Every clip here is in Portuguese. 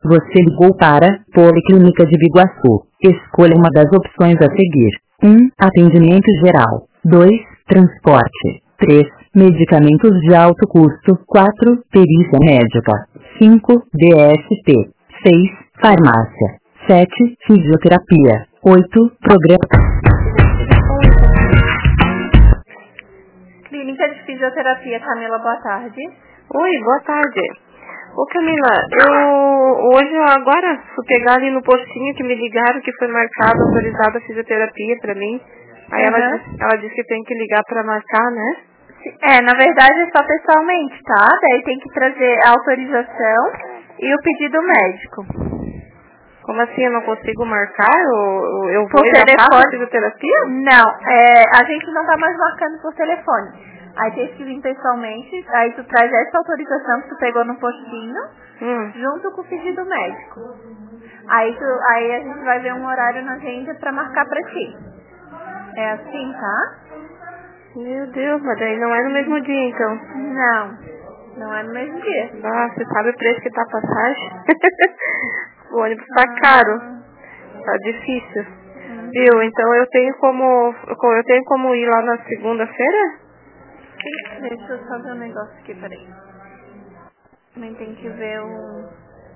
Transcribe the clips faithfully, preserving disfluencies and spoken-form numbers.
Você ligou para Policlínica de Biguaçu. Escolha uma das opções a seguir. um. Atendimento geral. dois. Transporte. três. Medicamentos de alto custo. quatro. Perícia médica. cinco. D S T. seis. Farmácia. sete. Fisioterapia. oito. Programa. Clínica de Fisioterapia, Camila, boa tarde. Oi, boa tarde. Ô Camila, eu hoje, agora, fui pegar ali no postinho que me ligaram que foi marcado, autorizada a fisioterapia pra mim. Aí Uhum. ela, disse, ela disse que tem que ligar pra marcar, né? É, na verdade é só pessoalmente, tá? Daí tem que trazer a autorização e o pedido médico. Como assim, eu não consigo marcar? Eu, eu Por vou ir telefone? na fisioterapia? Não, é, a gente não tá mais marcando por telefone. Aí tem que vir pessoalmente, aí tu traz essa autorização que tu pegou no postinho, Hum. junto com o pedido médico. Aí, tu, aí a gente vai ver um horário na agenda pra marcar pra ti. É assim, tá? Meu Deus, mas daí não é no mesmo dia, então. Não, não é no mesmo dia. Ah, você sabe o preço que tá a passagem? O ônibus tá Ah. caro. Tá difícil. Hum. Viu? Então eu tenho como. Eu tenho como ir lá na segunda-feira? Sim, deixa eu só ver um negócio aqui, peraí. Também tem que ver o...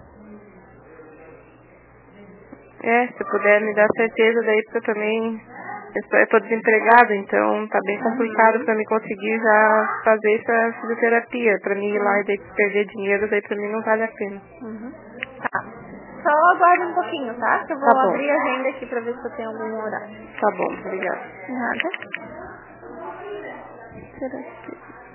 É, se puder me dar certeza daí, porque eu também. Eu tô desempregada, então tá bem complicado Uhum. pra mim conseguir já fazer essa fisioterapia. Pra mim ir lá e daí perder dinheiro, daí pra mim não vale a pena. Uhum. Tá. Só aguarde um pouquinho, tá? Que eu vou Tá bom. abrir a agenda aqui pra ver se eu tenho algum horário. Tá bom, obrigada. Nada. Será que...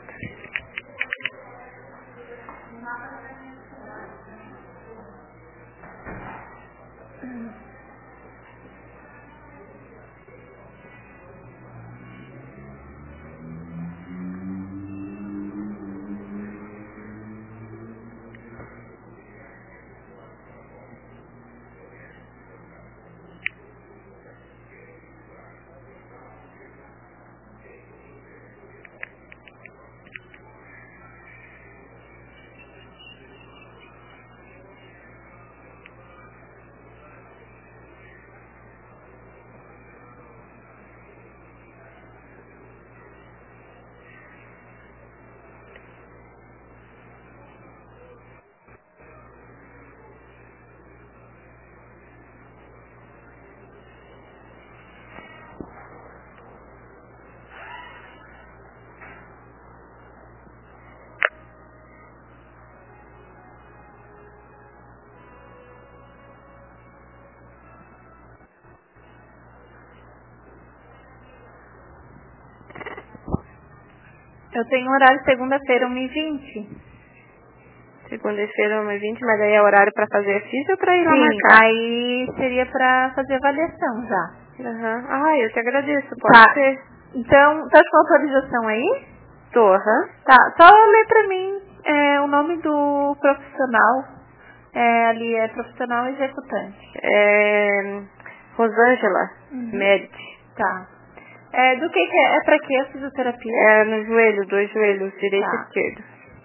Eu tenho horário segunda-feira, uma e vinte. Segunda-feira, uma e vinte, mas aí é horário pra fazer a física ou pra ir lá Sim, marcar? aí seria pra fazer avaliação já. Aham. Ah, eu te agradeço, pode Tá. ser. Então, tá com autorização aí? Tô, aham. Tá, só lê pra mim é, o nome do profissional. É, ali é profissional executante. É... Rosângela, Uhum. Merit. Tá. É, do que que é? É pra que a fisioterapia? É no joelho, dois joelhos, direito Tá. e esquerdo.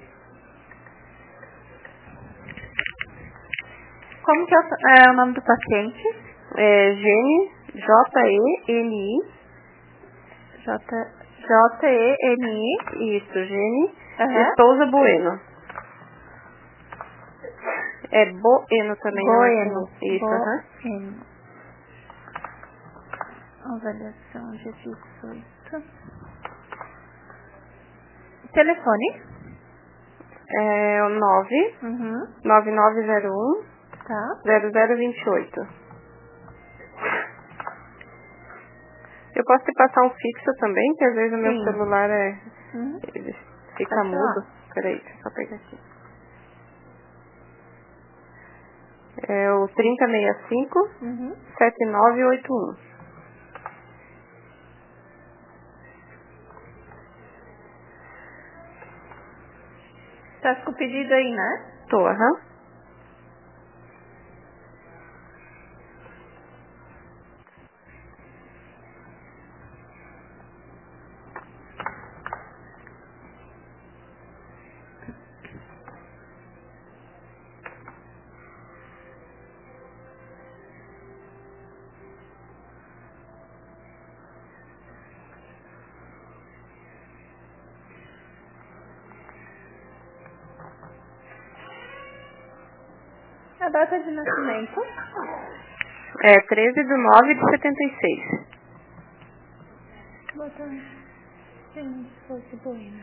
Como que é o, é o nome do paciente? É Gene, J E N I. J, J E N I. Isso, Gene. Aham. E Souza Bueno. É Bueno também, não é Bueno. com... Isso, aham. Bueno. Avaliação dia dezoito. Telefone? É o nove Uhum. nove nove zero um Tá. zero zero dois oito. Eu posso te passar um fixo também, que às vezes o meu Sim. celular é... Uhum. Ele fica Pode mudo. falar. Peraí, deixa eu só pegar aqui. É o trinta sessenta e cinco Uhum. setenta e nove oitenta e um. Tá com o pedido aí, né? Tô, aham. A data de nascimento? É treze de nove de setenta e seis. Botar... Sim, se fosse Bueno.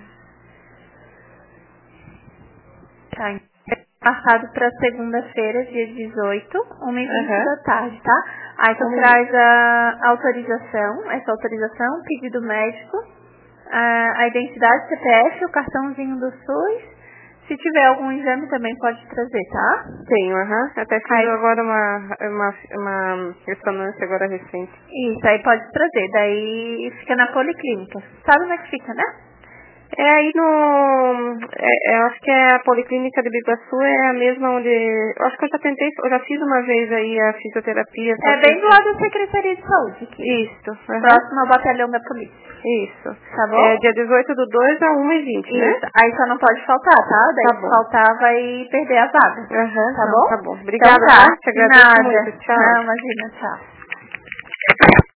Tá, passado para segunda-feira, dia dezoito, uma e vinte Uhum. da tarde, tá? Aí tu Uhum. traz a autorização, essa autorização, pedido médico, a, a identidade, C P F, o cartãozinho do SUS. Se tiver algum exame também pode trazer, tá? Tenho, aham. Uhum. Até fiz Aí, agora uma, uma, uma ressonância agora recente. isso, aí pode trazer. Daí fica na policlínica. Sabe onde é que fica, né? É aí no... É, é, eu acho que é a Policlínica de Biguaçu, é a mesma onde... Eu acho que eu já tentei, eu já fiz uma vez aí a fisioterapia. É bem do lado da Secretaria de Saúde aqui. Isso. Uhum. Próximo ao batalhão da polícia. Isso. Tá bom? É dia dezoito do dois a uma e vinte, né? Isso. Aí só não pode faltar, tá? Daí Tá se bom. faltar vai perder a vaga. Uhum. Tá Não, bom? tá bom. Obrigada, Então tá. tá? Te agradeço Nada. muito. Tchau. Não, imagina, tchau.